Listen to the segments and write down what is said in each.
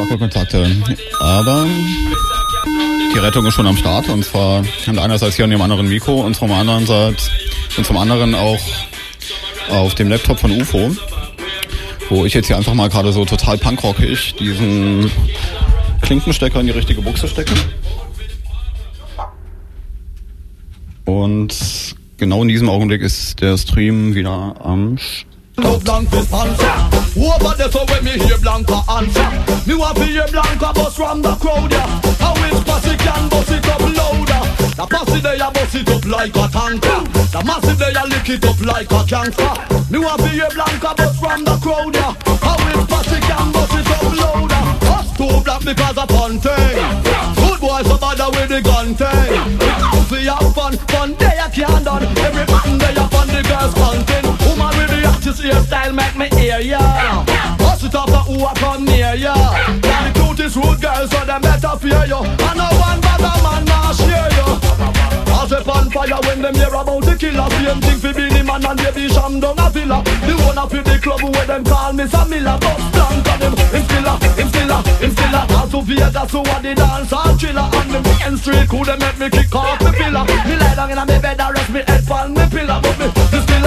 Alkoholkontakte. Aber die Rettung ist schon am Start. Und zwar einerseits hier an dem anderen Mikro und zum anderen auch auf dem Laptop von UFO, wo ich jetzt hier einfach mal gerade so total punkrockig diesen Klinkenstecker in die richtige Buchse stecke. Und genau in diesem Augenblick ist der Stream wieder am Start. Over there, so when me hear Blanca answer, me want to hear Blanca bust from the crowd, yeah. How is Posse can bust it up louder? The Posse they a bust it up like a tanker. The Massive they a lick it up like a gangster. Me want to hear Blanca bust from the crowd, yeah. How is Posse can bust it up louder? Us too black because of fun thing. Good boys so bad with the gun thing. If we have fun they a can't done. Every man they a fun, the girls hunting. Woman with the actress hairstyle make me hear ya. Bust it up who a come near ya. Yeah, the cutest rude girls so them better fear you. And no one bad a man nah share you. As a on fire when them hear about the killer. Same thing fi be the man and baby sham down a villa. The one up with the club where them call me Samila. Bust blank on him, him stiller. Also Vegas who a the dance and thriller. On the main street who them make me kick off me pillar. Me lie down in a me bed and rest me head on me pillar. But me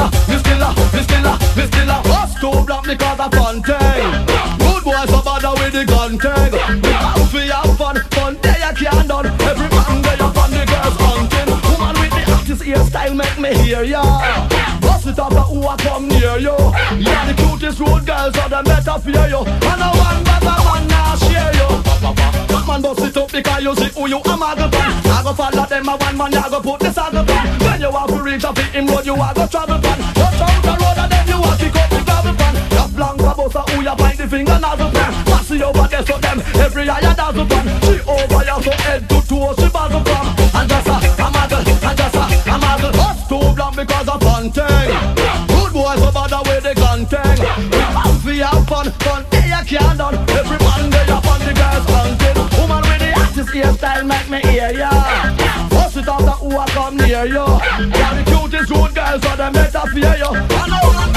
stiller. Us too black because of fun thing. Good boys so bad with the gun thing. If we have fun they a can't done. Every man they a fun, the girls hunting. Woman with the artist hairstyle make me hear ya. Bust it up who a come near you. Yeah, the cutest road girls so them better fear you. And no one better man nah share you. Man bust it up because you see who you a muggle pan. I go follow them a one man, I go put the saddle pan. When you have to reach a fit him road, you a go travel pan. Watch out the road and then you a kick up the gravel pan. That Blanca bossa who you find the finger nozzle pan. Pass it over there so them every eye a dazzle pan. She over here so head to toe she bazzle pan. And just a muggle. Us too blank because of fun thing. Good boys so bad with the gun thing. We have fun they a can't done. Every man they a fun, the girls hunting. Woman with the artist hairstyle make me hear ya. Bust it up who a come near you. Yeah, the cutest rude girls so them better fear you. And no one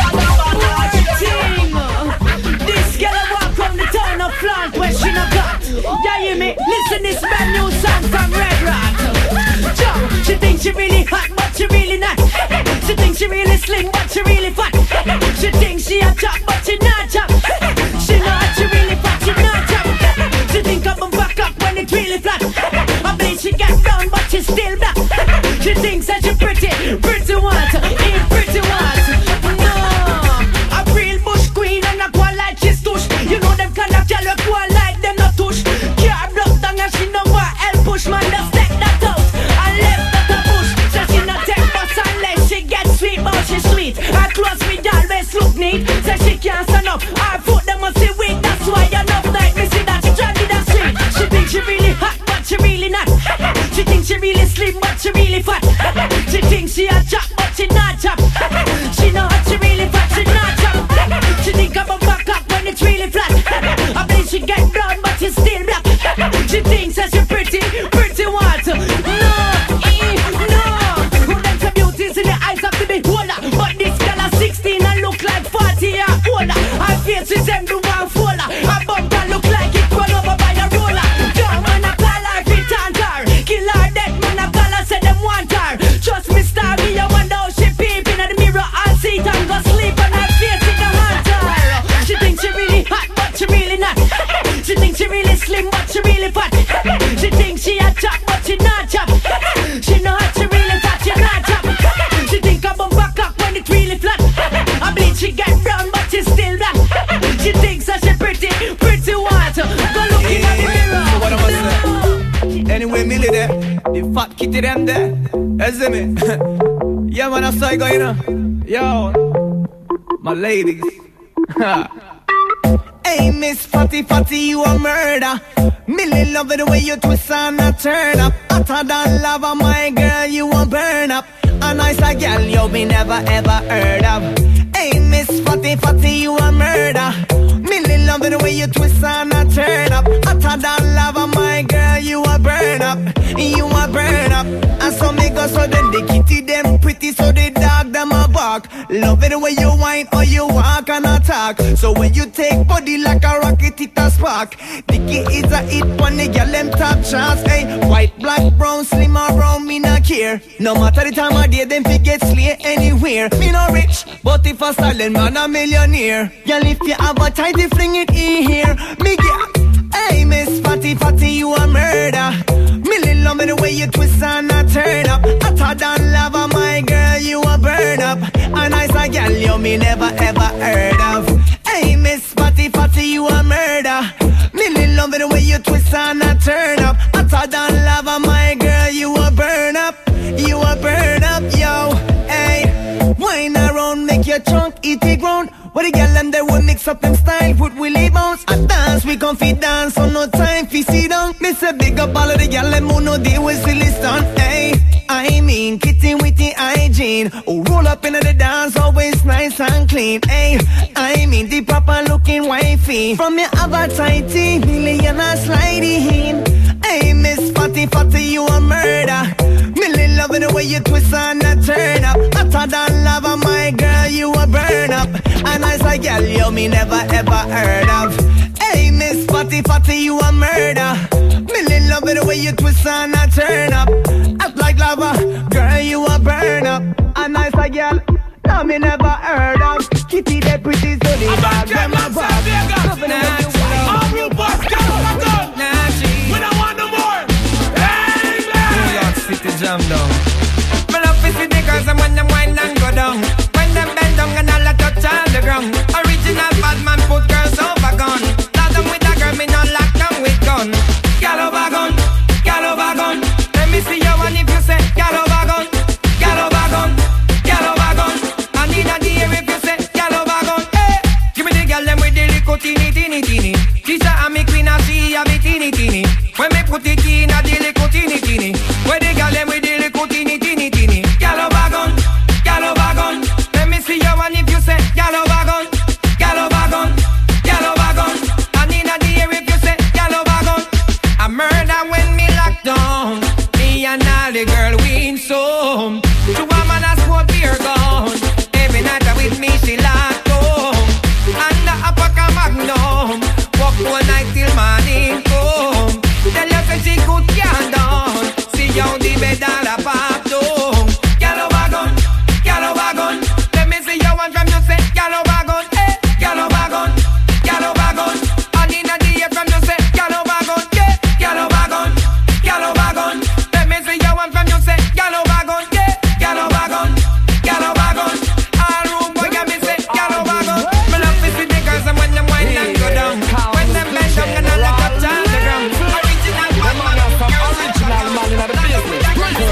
this girl a walk from the town of Plant where she no got. Yeah, you me? Listen this brand new song from Red Rat. Joe, she thinks she really hot but she really not. She thinks she really slim but she really fat. She thinks she a chop but she not chop. She not she really fat, she not chop. She think I'm back up when it's really flat. I believe she got down but she still black. She thinks that she pretty white, ain't pretty white. No, a real bush queen and a go like she's tush. You know them kind of girl go like them not tush. Car block down and she know what help push. Man just take that out and left that a bush. So she not take bus unless she get sweet, but she sweet. Her clothes me always look neat. So she can't stand up, her foot them must see weak. That's why enough night me see that she try to the street. She thinks she really hot but she really not. She thinks she really slim but she really fat. She thinks she a chop but she not chop. She know hot, she really fat, she not chop. She think I'm a back up when it's really flat. I believe she get brown but she still black. She thinks that she pretty white. No, who them some beauties in the eyes of the beholder. But this girl is 16 and look like 40 years older. Her face resemble one folder. Her bumper look like it run over by a roller. Young man a call her fit and her. Kill her dead man a call her say them want her. Trust me Starry, I wonder how she peeping at the mirror and see it and go sleep and her face in the hunter. She thinks she really hot but she really not. She thinks she really slim but she really fat. She thinks she a chop but she not chop. She know hot, she really fat, she not chop. She think I'm back up when it's really flat. I believe she get brown but she still black. She thinks that she pretty white. Go looking at the mirror. So what am I saying? Anyway, Millie there, the fat kitty them there. You see me? Yeah man, I saw you go, you know. Yo, my ladies. Hey Miss Fatty, you a murder. Millie love it the way you twist and a turn up. Hotter than lava, my girl, you a burn up. A nice a girl you be never ever heard of. Hey Miss Fatty, you a murder. Millie love it the way you twist and a turn up. Hotter than lava, my girl, you a burn up. You a burn up. And so me go so then the kitty them pretty so the dog them a bark. Love it the way you whine mind or you walk and attack. So when you take body like a rocket, it a spark. Dicky is a hit when the girl them top shots. Hey, white, black, brown, slim or brown, me not care. No matter the time of day, them fi get slay anywhere. Me no rich, but if a silent man a millionaire. Girl, if you have a tighty, fling it in here. Me get, hey, Miss Fatty Fatty, you a murder. Millie love me the way you twist and a turn up. Hotter than lava, my girl, you a burn up. A nice a girl you me never ever heard of. Hey, Miss Fatty Fatty, you a murder. Millie love me the way you twist and a turn up. Hotter than lava, my girl, you a burn up. You a burn up, yo. Hey, wine around, make your trunk eat it ground. What the girl and they will mix up them style, put Willie bounce. A dance, we comfy dance, so no time fi sit down. Miss a big up all of the girl and who no deal with silly stunt. Hey, I mean kitty witty hygiene. Oh, roll up into the dance, always nice and clean. Hey, I mean the proper looking wifey. From your other tighty, million a sliding. Hey, Miss Fatty Fatty, you a murder. Millie loving the way you twist and a turn up. Hotter than lava, my girl, you a burn up. A nice a girl you me never ever heard of. Hey, Miss Fatty Fatty, you a murder. Millie loving the way you twist and a turn up. Act like lava, girl, you a burn up. A nice a girl, no me never heard of. Kitty the pretty so the bag them a bag. All real boys, get up, done. We don't want no more. Hey, New York City jam down. Me love to see the girls and when them wine and go down. When them bend down and all a touch on the ground. Original bad man put girls over gun. Lad them with a girl, me not lock down with gun. Gal over gun, gal over gun. Let me see you one if you say gal over gun, gal over gun, gal over gun. I need a dear if you say gal over gun. Hey, give me the gal them with the little teeny teeny teeny. Tisha and me queen and she have it teeny teeny. When me put it in a the little teeny teeny. Where the gal them with the little teeny teeny teeny. Gal over gun, gal over gun. Let me see you one if you say gal over gun, gal over gun, gal over gun. I need a dear if you say gal over gun. A murder when me locked down. Me and all the girl we in some. To a man a smoke beer gun. Every night with me she locked down. And the upper magnum. Walk all night till morning come. Tell her say she good can down. See how the bed all a pop down. Gal over gun, gal over gun. Let me see you one from you say gal over gun. Eh, gal over gun, gal over gun. And in a day from you say gal over gun. Yeah, gal over gun, gal over gun. Let me see you one from you say gal over gun. Yeah, gal over gun, gal over gun. All room boy me say gal over gun. Me love to see the girls and when them wine and go down. When them bend down and all a touch on the ground. Original bad man, original man in the business.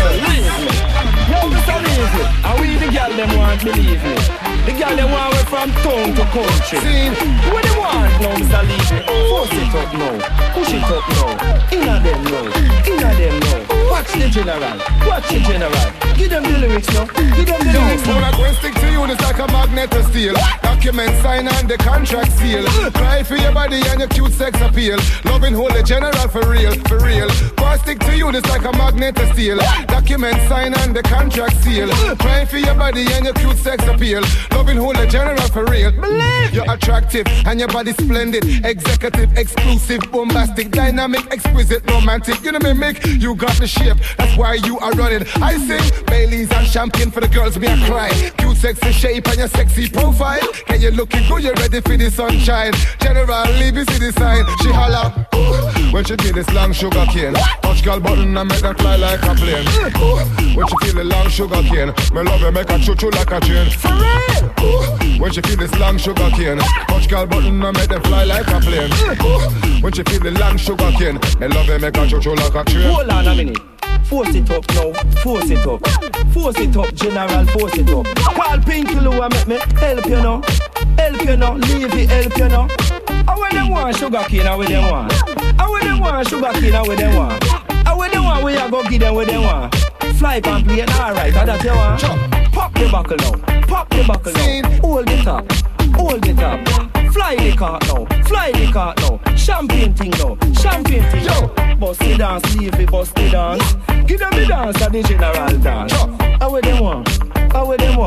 Yo, Mr. Easy. And we the girl them want believe me. The girl them want we from town to country. See, what they want now, Mr. Easy? Force it up now, push it up now. Inna them now, inna them now. Watch the general, watch the general. Give them the lyrics now, give them the lyrics now. I'm going to stick to you, it's like a magnet of steel. Document sign and the contract seal. Cry for your body and your cute sex appeal. Loving holy general for real, for real. Go stick to you, it's like a magnet of steel. Document sign and the contract seal. Cry for your body and your cute sex appeal. Loving holy general for real. Believe you're attractive and your body splendid. Executive, exclusive, bombastic, dynamic, exquisite, romantic. You know me, Mick, you got the shape. That's why you are running. I sing Baileys and champagne for the girls, me a cry. Cute sexy shape and your sexy profile. Can you looking good, you ready for the sunshine. General, leave you see the sign. She holla, ooh, when she feel this long sugar cane. Touch girl button and make them fly like a plane. Ooh, when she feel the long sugar cane. Me love you, make her choo-choo like a train. For real. Ooh, when she feel this long sugar cane. Touch girl button and make them fly like a plane. Ooh, when she feel the long sugar cane. Me love you, make her choo-choo like a train. Hold on a minute. Force it up now, force it up. Force it up, general, force it up. Call Pinky Lou and make me help you now. Help you now, leave it, help you now. I when them want sugar cane, I when them want. I when them want sugar cane, I when them want. I when them want, we a go give them what they want. Fly and play it, alright, that you want. Pop the buckle now, pop the buckle now. Hold it up, hold it up. Fly the cart now, fly the cart now. Champagne thing now, champagne thing now. Bust the dance, leave it, bust the dance. Give them the dance and the general dance. How with them want? How with them want?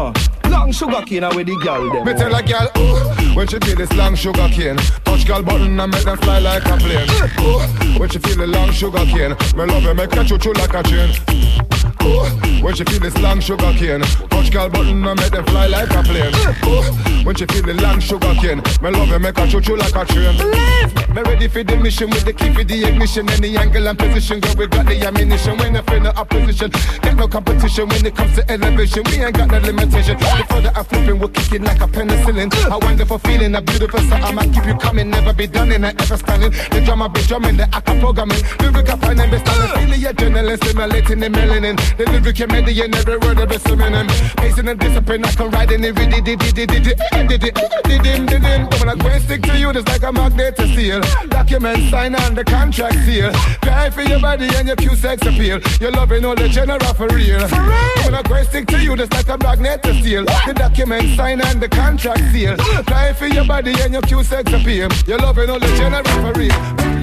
long sugar cane with the girl them. Me tell a girl, ooh, when she feel this long sugar cane, touch girl button and make them fly like a plane. Ooh, when she feel the long sugar cane, me love her make her choo-choo like a train. Ooh, when she feel this long sugar cane, touch girl button and make them fly like a plane. Ooh, when she feel the long sugar cane, me love her make her choo-choo like a train. Me ready for the mission with the key for the ignition, any angle and position. Girl, we got the ammunition. We ain't in the opposition. There's no competition when it comes to elevation. We ain't got no limitation. Before the I flipping, we're kicking like a penicillin. A wonderful feeling, a beautiful sound. I'ma keep you coming, never be done in a ever standing. The drama be drumming, the act programming. Lyric up and be standing. Feeling your adrenaline, stimulating the melanin. The lyric you made in every word of the swimming. Pacing and discipline, I can ride in it. When I go and stick to you, just like a magnet to steel. Document sign and the contract seal. Cry for your body and your cute sex appeal. You're loving all the general for real. When I go and stick to you, just like a magnet to steel. The document sign and the contract seal. Cry for your body and your cute sex appeal. You're loving all the general for real.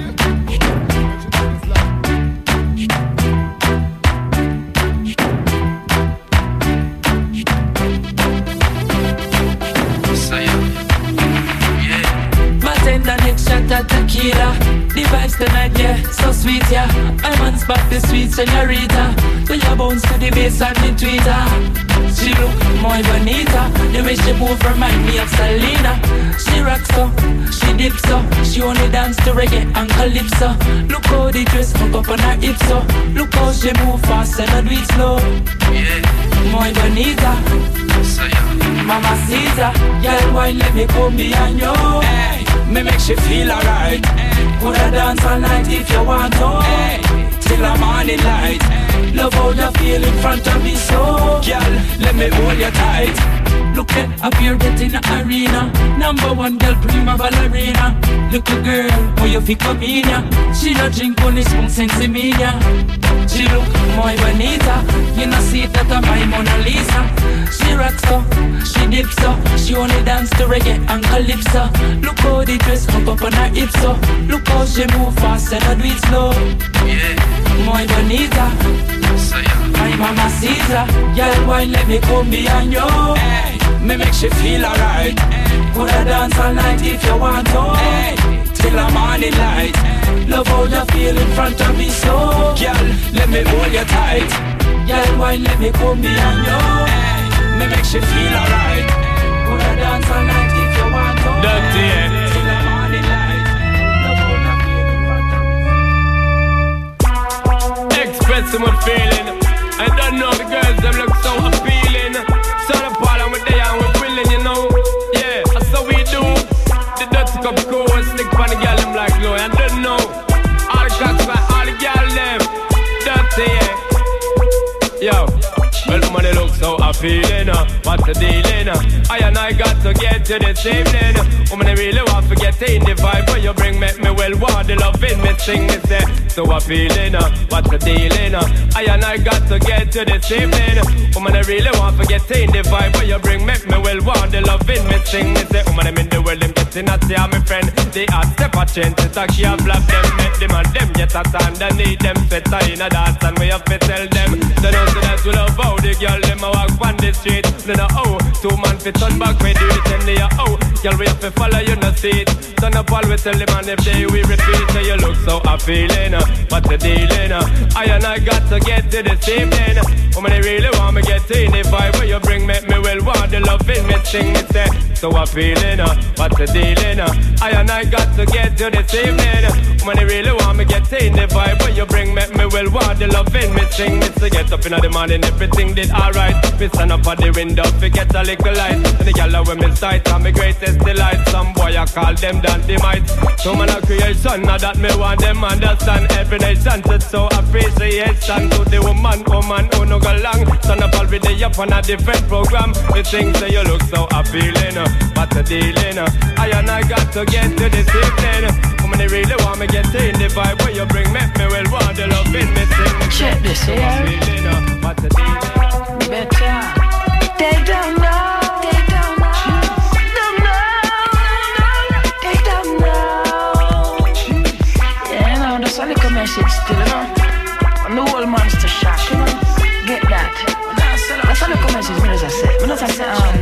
Tequila, the vibes tonight, yeah, so sweet, yeah. I'm on spot, the sweet señorita. So you bounce to the bass and the tweeter. She look muy bonita. The way she move remind me of Selena. She rocks so, she dips so. She only dance to reggae and calypso. Look how the dress hook up on her hips so. Look how she move fast and not do it slow. Yeah, muy bonita. So yeah, Mamacita. Girl, why let me come behind you? Hey. Me make she feel alright. Coulda dance all night if you want to. Till the morning light. Love how you feel in front of me so. Girl, let me hold you tight. Look at up here get in the arena. Number one girl, prima ballerina. Little girl, how you feel come in ya. She don't drink only spoon sense in me ya. She look muy bonita. You know see that I'm my Mona Lisa. She rocks so, she dips so. She only dance to reggae and calypso. Look how the dress hook up on her hips so. Look how she move fast and not do it slow. Yeah, muy bonita. So yeah, my mamacita. Girl, why let me come behind you? Hey, me make she feel alright. Coulda dance all night if you want to. Hey, till the morning light. Love how you feel in front of me so. Girl, let me hold you tight. Girl, why let me come behind you? Hey, me make she feel alright. Coulda dance all night if you want to. Dirty, yeah. Till the morning light. Love how you feel in front of me. Expressing my feeling. I don't know the girls, them look so appealing. So the problem with they and we're willing, you know. Yeah, that's how we do. The dirty cup cool, stick on the girl, them like glow. I don't know. All the cocks by all the girl, them dirty, yeah. Yo, well, money look so appealing. What's the dealing? I and I got to get to this evening. Woman, I really want to get in the vibe where you bring me well, want the loving me sing me say. So appealing, what's the dealing? I and I got to get to this evening. Woman, I really want to get in the vibe where you bring me well, want the loving me sing me say. Woman, I'm in the world, them getting at see my friend. They are step a change, it's a she a flap them. Make them and them get a stand and need them fit in a dance and we have to tell them. They don't see that we love how the girl them a walk on the street. They know how, two man fit turn back when do it and they are how. Girl we have to follow you no see it. Turn up all we tell them and if they we repeat. So you look so appealing, what's the dealing? I and I got to get to this evening. Woman, I really want me get in the vibe where you bring me well, want the loving me sing me say. So appealing, what's the dealing? I and I got to get to this evening. Woman, I really want me get in the vibe where you bring me well, want the loving me sing me say. Get up in the morning, everything did alright. Me stand up at the window, forget a little light. And the gyal when me sight, and my greatest delight. Some boy I call them dynamite. So man a creation, now that me want them understand. Every nation to so appreciation to the woman who no go long. Stand up all the day up on a different program. Me think say you look so appealing, what's the dealing? I and I got to get to this evening. Woman, I really want me get in the vibe where you bring me well, want the love in me sing. Check this here. What's the dealing? Better. They don't know. They don't know. Don't know. They don't know. Yeah, you know, that's a little message still, you know. And the whole monster shock, you know. Get that. That's a little message, me as I said. Me not say,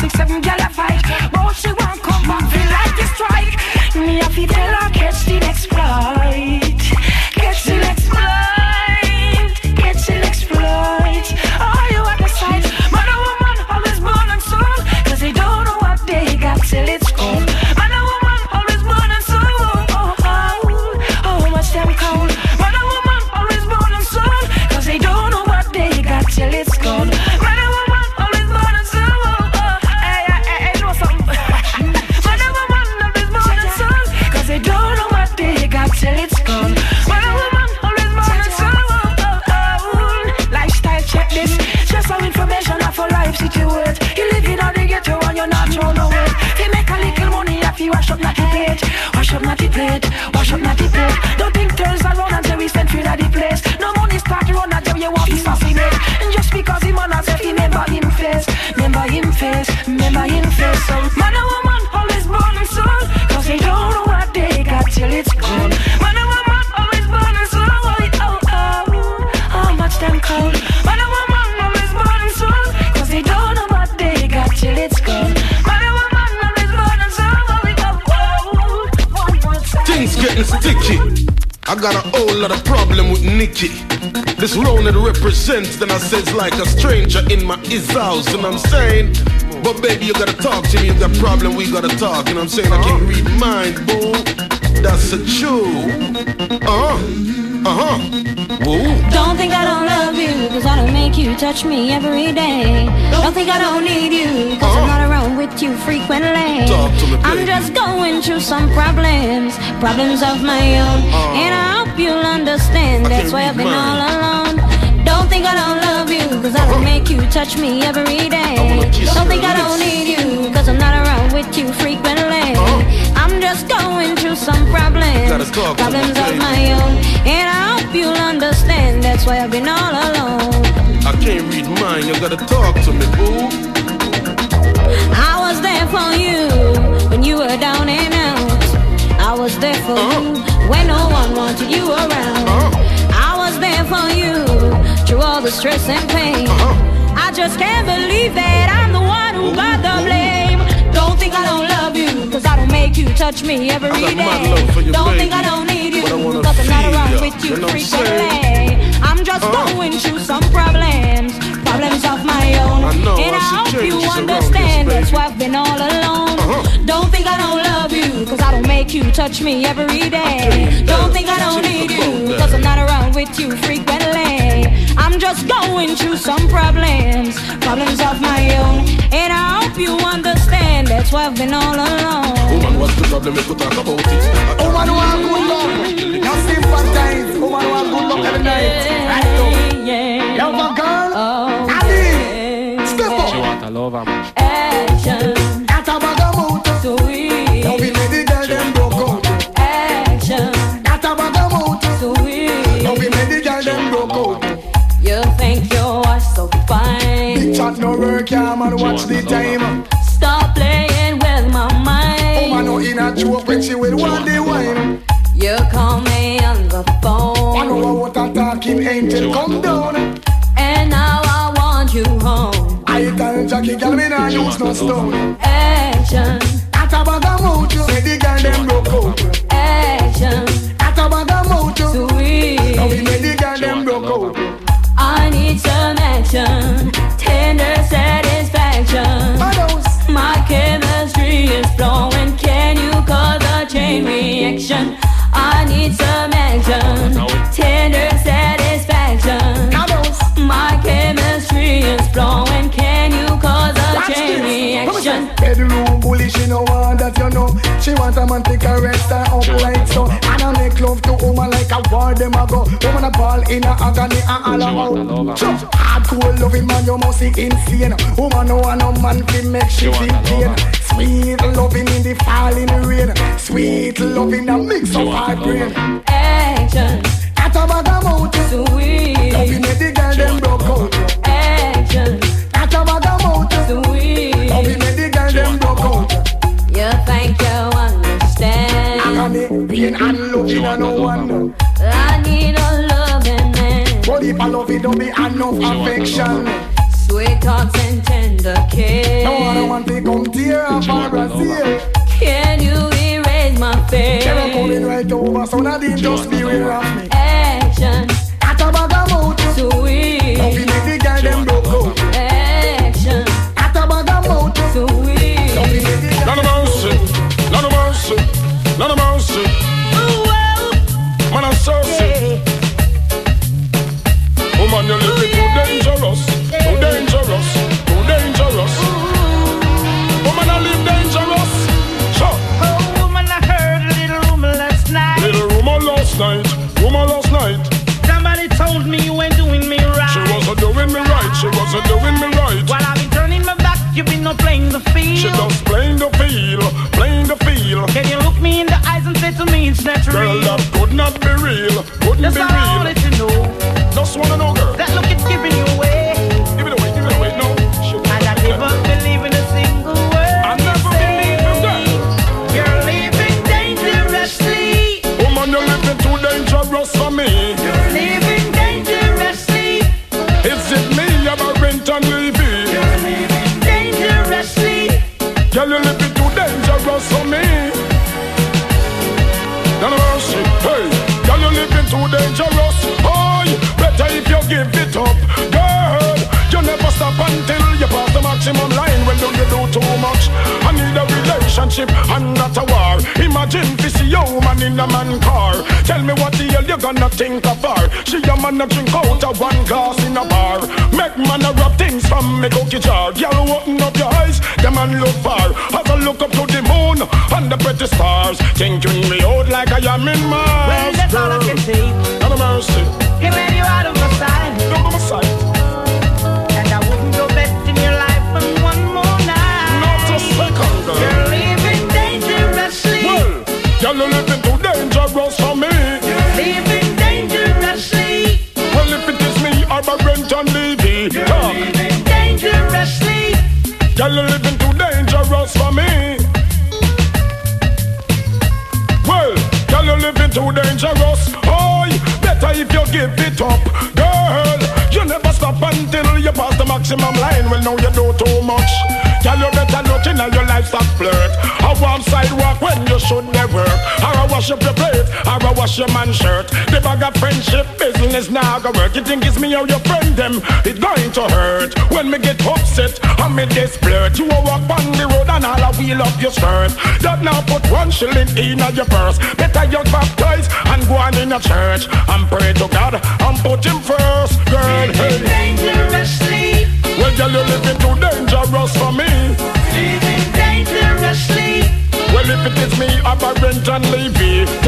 6, 7 girl a fight. But she won't come back, feel like the strike. Me have to tell her, catch the next flight. Catch the next flight. Catch the next flight. Are you at the sight? Man or woman, always born and soul. Cause they don't know what they got till it's gone. Man or woman, always born and soul. Oh, much them cold. Man or woman, always born and soul. Cause they don't know what they got till it's gone. Man or woman, always born and soul. Hey, know something. Man or woman, always born and soul. Cause they don't know what they got till it's gone. Man or woman, always born and soul. Lifestyle check this. Just some information of a life situation. You live in all the ghetto and you're not thrown away. They make a little money if you wash up natty plate. Wash up natty plate. Wash up natty plate. Don't think turns around until we stand free at the place. No money start to run until you want to assassinate. And just because him man has said remember him face. Remember him face. Remember him face. So man or woman always born and soul. Cause they don't know what they got till it's gone. Man or woman always born and soul. How much them cold. Man or woman always born and soul. Cause they don't know what they got till it's gone. Man or woman always born and soul. Things getting sticky. I got a whole lot of problem with Nikki. This round it represents, then I says like a stranger in my his house, and I'm saying, but baby you gotta talk to me, you got a problem, we gotta talk, and I'm saying I can't read mind, boo. That's a true. Whoa. Don't think I don't love you, cause I don't make you touch me every day. Don't think I don't need you, cause I'm not around with you frequently. Talk to me, baby. I'm just going through some problems of my own. And I hope you'll understand, that's why I've been all alone. Don't think I don't love you, cause I don't make you touch me every day. Don't think I don't need you, cause I'm not around with you frequently. I'm just going through some problems of my own. And I hope you'll understand, that's why I've been all alone. I can't read mine, you gotta talk to me, boo. I was there for you when you were down and out. I was there for you when no one wanted you around. I was there for you through all the stress and pain. I just can't believe that I'm the one who got the blame. Don't think I don't love you, cause I don't make you touch me every day. Don't think I don't need you, cause I'm not around with you frequently. I'm just going through some problems of my own. And I hope you understand, that's why I've been all alone. Don't think I don't love you, cause I don't make you touch me every day. Don't think I don't need you, cause I'm not around with you frequently. I'm just going through some problems of my own. And I hope you understand, that's why I've been all alone. Woman, what's the problem? We could talk about it. Woman who have good luck, now sympathize. Woman who have good luck every night. Right now, love a girl, Ali, step up. She want a lover, man. Action, At a bag of motor, sweet. now we made the girl them broke out. Action, At a bag of motor, sweet. now we made the girl them broke out. You think you're so fine. Big chat no work, yeah man, watch the time. Stop playing with my mind. Woman no in a joke when she will want the wine. You call me on the phone. I know what a talking angel come down. And now I want you home. I tell Jackie girl me nah use no stone. Action, At a bag of motor, say the girl them broke out. action, At a bag of motor, sweet. now we made the girl them broke out. I need some action, tender satisfaction. My chemistry is flowing. Can you cause a chain reaction? I need some action, tender satisfaction. My chemistry is flowing. Can you cause a chain reaction? Bedroom bully, she no want that you know. She want a man to caress her up like so. And I make love to woman like a war them a go. Woman a ball in a agony and all out. Hardcore loving man, you must see insane. Woman no want no man to make she feel pain. Sweet loving in the falling rain. Sweet loving a mix of hard brain. Action, At a bag of motor, sweet. loving make the girl them broke out. Action, At a bag of motor, sweet. loving make the girl them broke out. You think you understand? Agony, pain and loving and no one. I need a loving man. But if I love it, don't be enough affection. sweet talks and tender care. No one want to come tear up my Brazil. Can you erase my fear? Can I come in right over so that they just be aware of me? Action, At a bag of mouth, sweet. don't be make the girl them broke out. Action, At a bag of mouth, sweet. don't be make the girl None of mercy, none of mercy, none of mercy. Man, I'm so sick. Woman, you're living too dangerous, too dangerous, too dangerous. Woman, I live dangerous. Sure. Oh, woman, I heard a little rumor last night. Little rumor last night, rumor last night. Somebody told me you ain't doing me right. She wasn't doing me right, she wasn't doing me right. While I've been turning my back, you've been no playing the field. She just playing the field, playing the field. Can you look me in the eyes and say to me it's not Girl, real? that could not be real, couldn't That's be all I real. wanted to know. Just wanna know, girl. That look is giving you away. Give it away, no. Shoot. And I never believe in a single word. I never believe in that. You're living dangerously. Woman, you're living too dangerous for me. You're living dangerously. Is it me, I'm a rent and Levy? You're living dangerously. Girl, you're living too dangerous for me. None of mercy, hey. Girl, you're living too dangerous. Oh, better if you give it up. Girl, you never stop until you pass the maximum line. Well, do you do too much? I need a relationship and not a war. Imagine this woman in a man car. Tell me what the hell you gonna think of her. She a man a drink out of one glass in a bar. Make man a rub things from me cookie jar. Girl, open up your eyes, the man look far. As I look up to the moon and the pretty stars, thinking me out like I am in Mars. Well, that's all I can say. None of mercy, He made you out of my sight. none of my sight. And I wouldn't go bet in your life for one more night. Not a second, girl. You're living dangerously. Well, girl, you're living too dangerous for me. You're living dangerously. Well, if it is me, I'm a rent and Levy. You're living dangerously. Girl, you're living too dangerous for me. Well, girl, you're living too dangerous. Oh, better if you give it up. Girl, you never stop until you pass the maximum line. Well, now you do too much. Girl, you better look in at your livestock flirt. A warm sidewalk when you should never work. Or I wash up your plate, or I wash your man's shirt. The bag of friendship business now go work. You think it's me or your friend them? It's going to hurt. When me get upset, I'm in this flirt. You will walk on the road and all I wheel up your skirt. That now put 1 shilling in your purse. Better you baptize and go on in a church and pray to God and put him first. Girl, hey. Dangerously. Well, girl, you're living too dangerous for me. Living dangerously. Well, if it is me, I'm a rent and Levy.